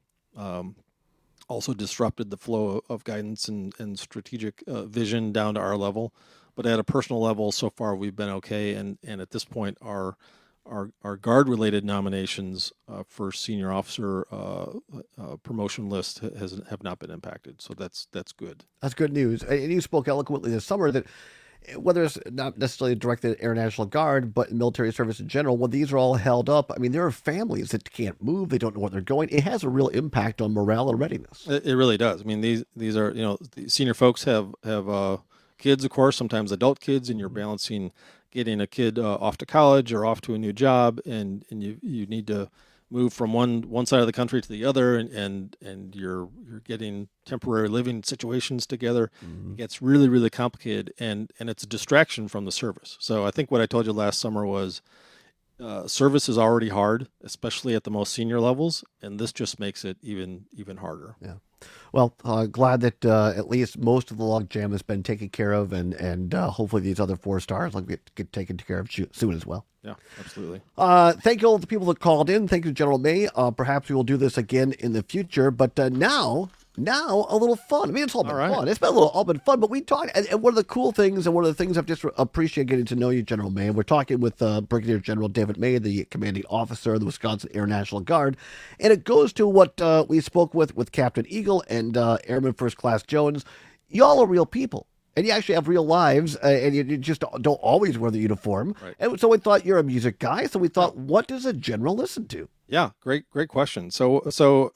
also disrupted the flow of guidance and strategic vision down to our level. But at a personal level, so far we've been okay, and at this point our guard-related nominations for senior officer promotion list have not been impacted, so that's good. That's good news. And you spoke eloquently this summer that whether it's not necessarily directed at Air National Guard, but military service in general, when these are all held up, I mean, there are families that can't move. They don't know where they're going. It has a real impact on morale and readiness. It really does. I mean, these are, the senior folks have kids, of course, sometimes adult kids, and you're balancing getting a kid off to college or off to a new job, and you need to move from one side of the country to the other, and you're getting temporary living situations together. Mm-hmm. It gets really, really complicated, and it's a distraction from the service. So I think what I told you last summer was service is already hard, especially at the most senior levels, and this just makes it even harder. Yeah. Well, glad that at least most of the logjam has been taken care of, and hopefully these other 4 stars will get taken care of soon as well. Yeah, absolutely. Thank you all the people that called in. Thank you, General May. Perhaps we will do this again in the future, but now a little fun. I mean, it's all been fun. It's been all been fun, but we talked, and one of the cool things, and one of the things I've just appreciated getting to know you, General May, we're talking with Brigadier General David May, the commanding officer of the Wisconsin Air National Guard, and it goes to what we spoke with Captain Eagle and Airman First Class Jones. Y'all are real people. And you actually have real lives, and you just don't always wear the uniform. Right. And so we thought, you're a music guy, so we thought, what does a general listen to? Yeah, great question. So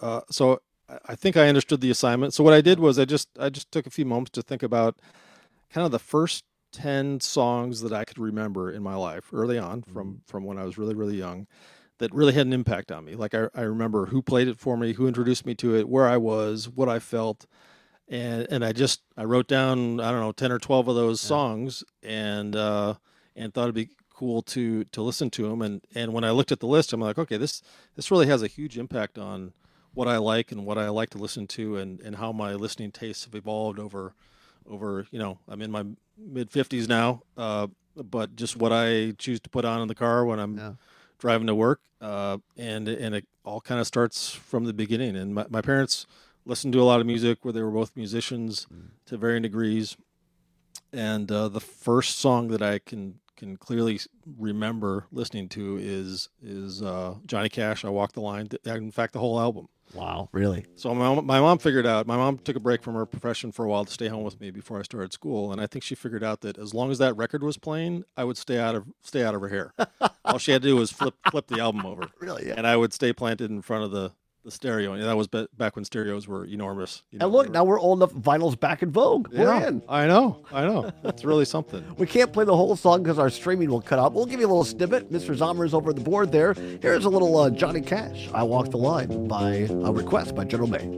I think I understood the assignment. So what I did was I just took a few moments to think about kind of the first 10 songs that I could remember in my life early on, from when I was really, really young, that really had an impact on me. Like I remember who played it for me, who introduced me to it, where I was, what I felt. And I wrote down, 10 or 12 of those songs, and thought it'd be cool to listen to them. And when I looked at the list, I'm like, okay, this really has a huge impact on what I like and what I like to listen to, and how my listening tastes have evolved over, I'm in my mid 50s now, but just what I choose to put on in the car when I'm driving to work, and it all kind of starts from the beginning. And my parents listened to a lot of music, where they were both musicians to varying degrees. And the first song that I can clearly remember listening to is Johnny Cash, I Walk the Line. In fact, the whole album. Wow, really? So my mom figured out, my mom took a break from her profession for a while to stay home with me before I started school. And I think she figured out that as long as that record was playing, I would stay out of her hair. All she had to do was flip the album over. Really? Yeah. And I would stay planted in front of the stereo, and that was back when stereos were enormous. And look, now we're old enough. Vinyl's back in vogue. Yeah, we're in. I know. That's really something. We can't play the whole song because our streaming will cut out. We'll give you a little snippet. Mr. Zomer's over the board there. Here's a little Johnny Cash, I Walk the Line, by a request by General May.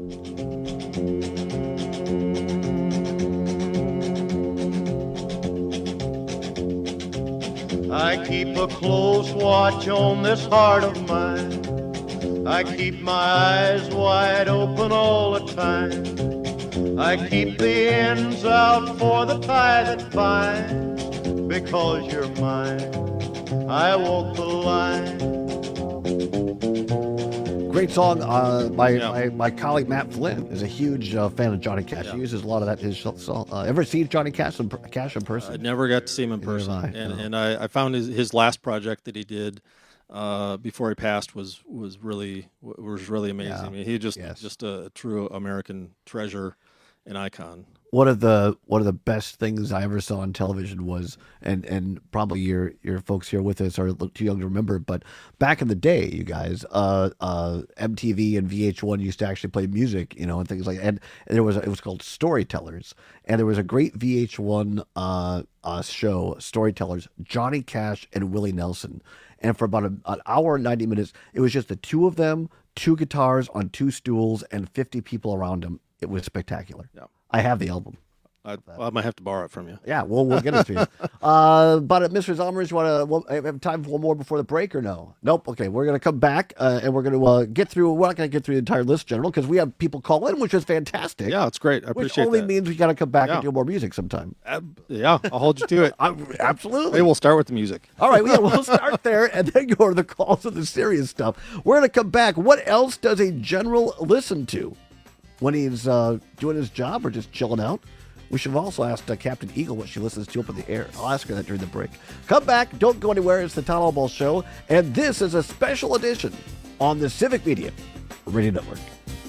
I keep a close watch on this heart of mine. I keep my eyes wide open all the time. I keep the ends out for the tie that binds. Because you're mine, I walk the line. great song. My colleague Matt Flynn is a huge fan of Johnny Cash. He uses a lot of that his song. Ever seen Johnny Cash in person? I never got to see him in person. And I found his last project that he did before he passed was really amazing. Yeah. I mean, he just a true American treasure and icon. One of the best things I ever saw on television was, and probably your folks here with us are too young to remember, but back in the day, you guys, MTV and VH1 used to actually play music, and things like, and it was called Storytellers, and there was a great VH1 show, Storytellers, Johnny Cash and Willie Nelson, and for about an hour and 90 minutes, it was just the two of them, two guitars on two stools, and 50 people around them. It was spectacular. Yeah. I have the album. I might have to borrow it from you. Yeah, we'll get it to you. But Mr. Zomers, you want to have time for one more before the break or no? Nope. Okay, we're going to come back and we're going to get through. We're not going to get through the entire list, General, because we have people call in, which is fantastic. Yeah, it's great. I appreciate that. Which only that. means we got to come back and do more music sometime. Yeah, I'll hold you to it. Absolutely. Maybe we'll start with the music. All right, we'll start there and then go to the calls of the serious stuff. We're going to come back. What else does a general listen to when he's doing his job or just chilling out? We should have also asked Captain Eagle what she listens to up in the air. I'll ask her that during the break. Come back. Don't go anywhere. It's the Todd Ball Show. And this is a special edition on the Civic Media Radio Network.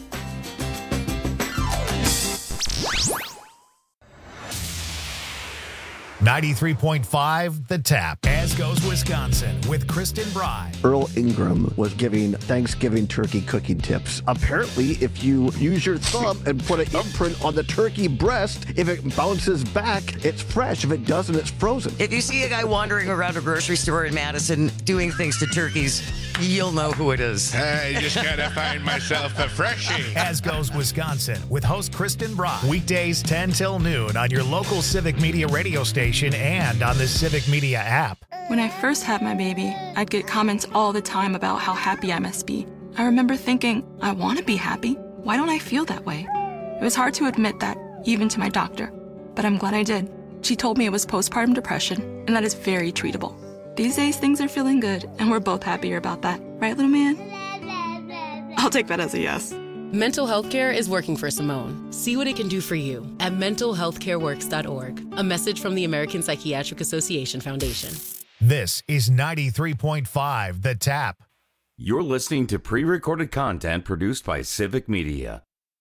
.5 The Tap, as goes Wisconsin, with Kristen Bry. Earl Ingram was giving Thanksgiving turkey cooking tips. Apparently, if you use your thumb and put an imprint on the turkey breast, if it bounces back, it's fresh. If it doesn't, it's frozen. If you see a guy wandering around a grocery store in Madison doing things to turkeys, you'll know who it is. I just gotta find myself a freshie. As goes Wisconsin, with host Kristen Bry. Weekdays 10 till noon on your local Civic Media radio station and on the Civic Media app. When I first had my baby, I'd get comments all the time about how happy I must be. I remember thinking, I want to be happy. Why don't I feel that way? It was hard to admit that, even to my doctor. But I'm glad I did. She told me it was postpartum depression, and that is very treatable. These days, things are feeling good, and we're both happier about that. Right, little man? I'll take that as a yes. Mental health care is working for Simone. See what it can do for you at mentalhealthcareworks.org. A message from the American Psychiatric Association Foundation. This is 93.5 The Tap. You're listening to pre-recorded content produced by Civic Media.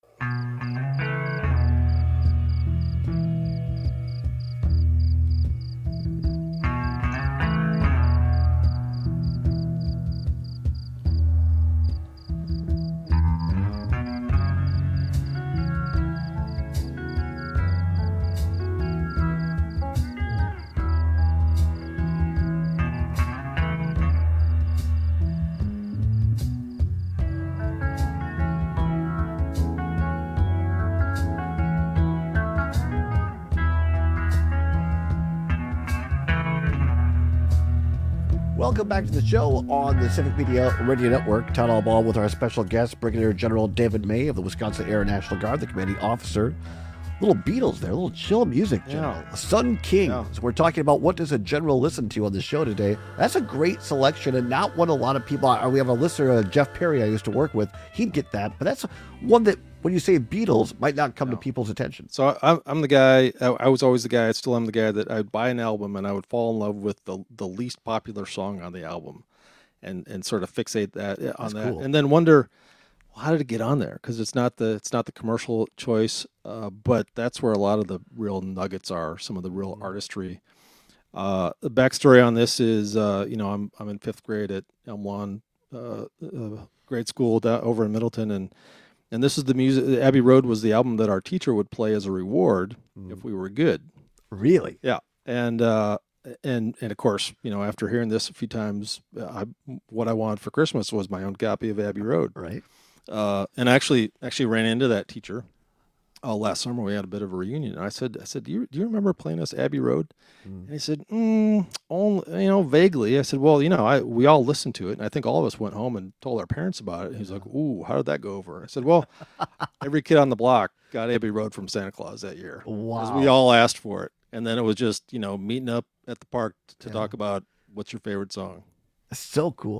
Welcome back to the show on the Civic Media Radio Network. Todd Allball with our special guest, Brigadier General David May of the Wisconsin Air National Guard, the commanding officer. Little Beatles there, a little chill music, General. Yeah. Sun King. Yeah. So we're talking about what does a general listen to on the show today. That's a great selection and not one a lot of people. We have a listener, Jeff Perry, I used to work with. He'd get that, but that's one that when you say Beatles might not come to people's attention. So I'm the guy. I was always the guy. I still am the guy that I'd buy an album and I would fall in love with the least popular song on the album, and sort of fixate that on that, cool. And then wonder, well, how did it get on there? Because it's not the commercial choice, but that's where a lot of the real nuggets are. Some of the real artistry. The backstory on this is, I'm in fifth grade at Elm Lawn grade school over in Middleton, and this is the music. Abbey Road was the album that our teacher would play as a reward if we were good. Really? Yeah. And of course, after hearing this a few times, what I wanted for Christmas was my own copy of Abbey Road. Right. And I actually ran into that teacher last summer. We had a bit of a reunion. And I said, do you remember playing us Abbey Road? And he said, only, vaguely. I said, well, we all listened to it. And I think all of us went home and told our parents about it. And he's like, ooh, how did that go over? I said, well, every kid on the block got Abbey Road from Santa Claus that year. Wow. Because we all asked for it. And then it was just, meeting up at the park to talk about what's your favorite song. So cool.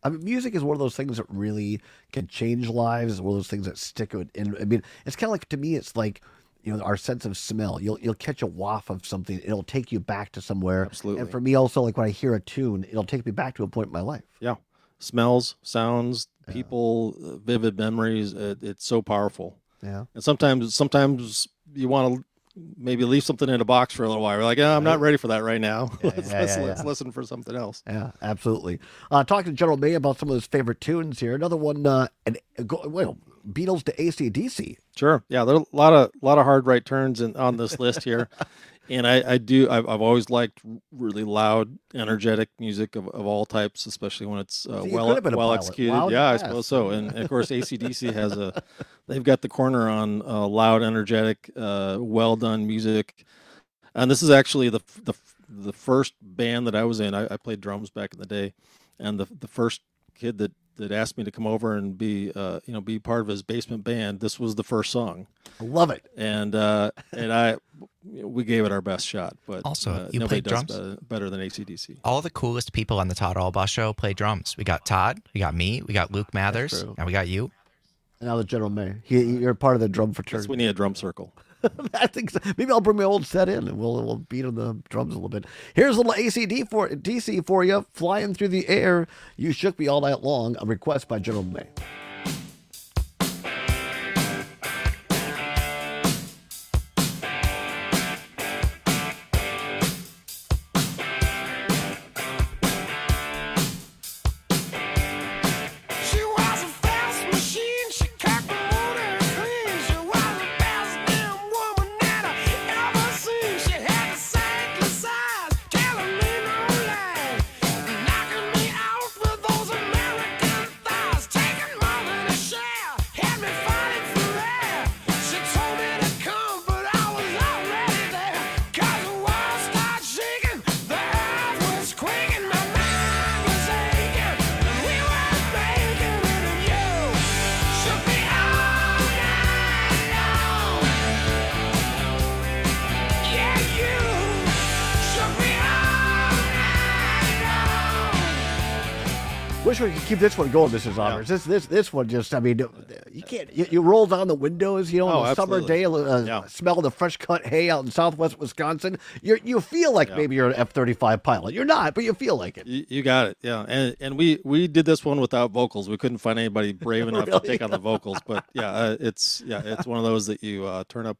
I mean, music is one of those things that really can change lives. It's one of those things that stick with. And I mean, it's kind of like, to me, it's like, our sense of smell. You'll catch a waft of something. It'll take you back to somewhere. Absolutely. And for me also, like when I hear a tune, it'll take me back to a point in my life. Yeah. Smells, sounds, people, vivid memories. It's so powerful. Yeah. And sometimes you want to maybe leave something in a box for a little while. You're like, I'm not ready for that right now. Let's listen for something else. Yeah, absolutely. Talking to General May about some of his favorite tunes here. Another one, Beatles to AC/DC. Sure. Yeah, there are a lot of hard right turns on this list here. And I've always liked really loud, energetic music of all types, especially when it's well executed. Loud, yeah, I suppose so. And of course, AC/DC they've got the corner on loud, energetic, well done music. And this is actually the first band that I was in. I played drums back in the day, and the first kid that asked me to come over and be part of his basement band. This was the first song. I love it. And we gave it our best shot, but also you nobody played does drums better than AC/DC. All the coolest people on the Todd Albaugh Show play drums. We got Todd, we got me, we got Luke Mathers, and we got you. And now the General May. You're part of the drum fraternity. We need a drum circle. I think so. Maybe I'll bring my old set in and we'll beat on the drums a little bit. Here's a little AC/DC for you. Flying Through the Air. You Shook Me All Night Long. A request by General May. Wish we could keep this one going, Mrs. Zomers. Yeah. This one just, I mean, you can't, you roll down the windows, on a summer day, smell the fresh cut hay out in southwest Wisconsin. You feel like maybe you're an F-35 pilot. You're not, but you feel like it. You got it, yeah. And we did this one without vocals. We couldn't find anybody brave enough to take on the vocals. But it's one of those that you turn up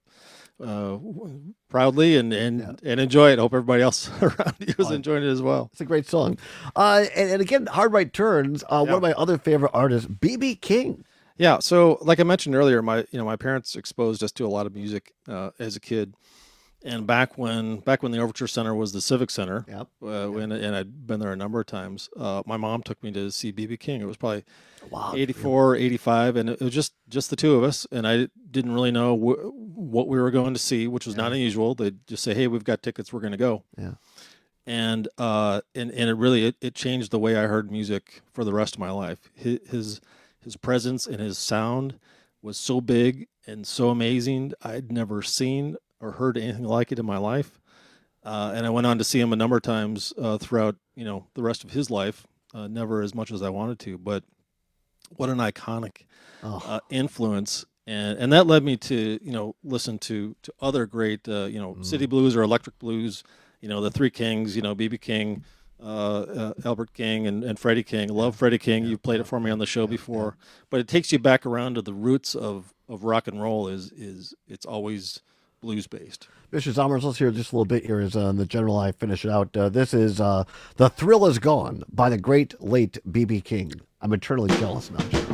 proudly and enjoy it. Hope everybody else around you is enjoying it as well. It's a great song. And again, Hard Right Turns. One of my other favorite artists, B.B. King. Yeah. So like I mentioned earlier, my parents exposed us to a lot of music as a kid. And back when the Overture Center was the Civic Center, and I'd been there a number of times, my mom took me to see B.B. King. It was probably 84, 85, and it was just the two of us, and I didn't really know what we were going to see, which was not unusual. They'd just say, "Hey, we've got tickets. We're going to go." Yeah. And it really changed the way I heard music for the rest of my life. His presence and his sound was so big and so amazing. I'd never seen or heard anything like it in my life. And I went on to see him a number of times throughout, the rest of his life. Never as much as I wanted to, but what an iconic influence. And that led me to, listen to other great, city blues or electric blues, the Three Kings, B.B. King, Albert King and Freddie King. Love Freddie King. You've played it for me on the show before, but it takes you back around to the roots of rock and roll is it's always blues based. Mr. Zomers, let's hear just a little bit here as the General I finish it out. This is The Thrill Is Gone by the great late B.B. King. I'm eternally jealous now, General.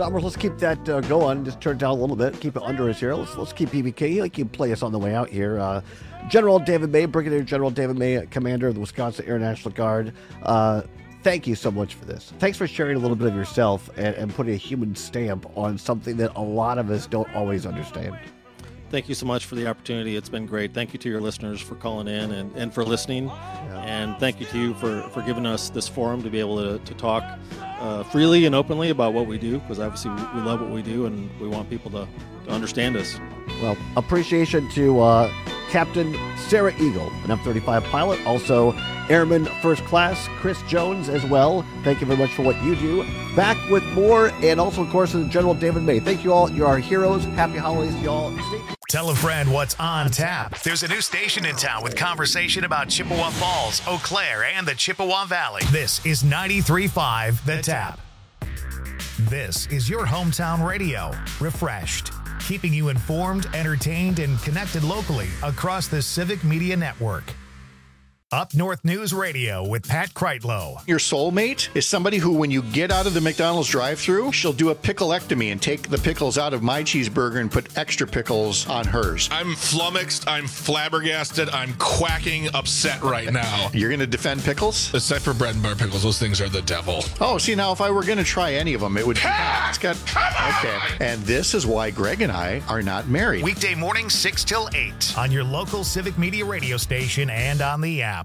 Zombers, let's keep that going. Just turn it down a little bit. Keep it under us here. Let's keep BBK. He can play us on the way out here. General David May, Brigadier General David May, Commander of the Wisconsin Air National Guard. Thank you so much for this. Thanks for sharing a little bit of yourself and putting a human stamp on something that a lot of us don't always understand. Thank you so much for the opportunity. It's been great. Thank you to your listeners for calling in and for listening. Yeah. And thank you to you for giving us this forum to be able to talk freely and openly about what we do, because obviously we love what we do and we want people to understand us. Well, appreciation to Captain Sarah Eagle, an F-35 pilot, also Airman First Class Chris Jones as well. Thank you very much for what you do. Back with more, and also, of course, General David May. Thank you all. You're our heroes. Happy holidays, y'all. Tell a friend what's on tap. There's a new station in town with conversation about Chippewa Falls, Eau Claire, and the Chippewa Valley. This is 93.5 The Tap. This is your hometown radio, refreshed, keeping you informed, entertained, and connected locally across the Civic Media Network. Up North News Radio with Pat Kreitlow. Your soulmate is somebody who, when you get out of the McDonald's drive-thru, she'll do a pickleectomy and take the pickles out of my cheeseburger and put extra pickles on hers. I'm flummoxed. I'm flabbergasted. I'm quacking upset right now. You're going to defend pickles? Except for bread and butter pickles. Those things are the devil. Oh, see, now if I were going to try any of them, it would be... It's got... Okay. And this is why Greg and I are not married. Weekday mornings 6 till 8 on your local Civic Media radio station and on the app.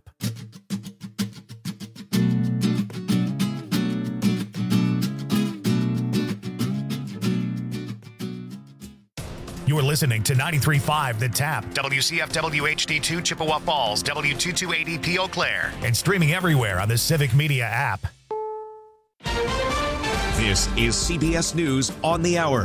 You're listening to 93.5 The Tap, WCFW HD2 Chippewa Falls, W228EP Eau Claire, and streaming everywhere on the Civic Media app. This is CBS News on the Hour,